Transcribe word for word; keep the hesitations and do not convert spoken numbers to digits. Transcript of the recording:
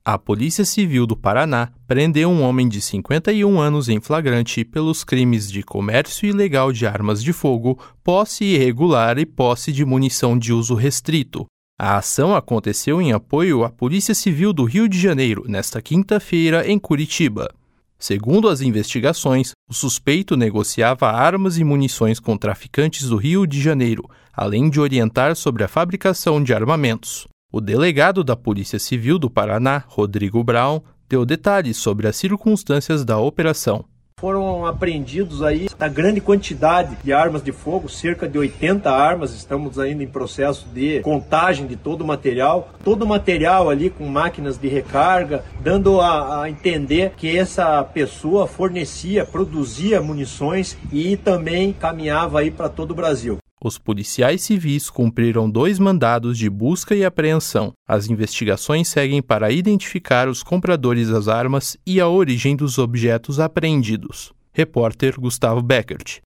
A Polícia Civil do Paraná prendeu um homem de cinquenta e um anos em flagrante pelos crimes de comércio ilegal de armas de fogo, posse irregular e posse de munição de uso restrito. A ação aconteceu em apoio à Polícia Civil do Rio de Janeiro, nesta quinta-feira, em Curitiba. Segundo as investigações, o suspeito negociava armas e munições com traficantes do Rio de Janeiro, além de orientar sobre a fabricação de armamentos. O delegado da Polícia Civil do Paraná, Rodrigo Brown, deu detalhes sobre as circunstâncias da operação. Foram apreendidos aí a grande quantidade de armas de fogo, cerca de oitenta armas. Estamos ainda em processo de contagem de todo o material. Todo o material ali com máquinas de recarga, dando a, a entender que essa pessoa fornecia, produzia munições e também caminhava aí para todo o Brasil. Os policiais civis cumpriram dois mandados de busca e apreensão. As investigações seguem para identificar os compradores das armas e a origem dos objetos apreendidos. Repórter Gustavo Beckert.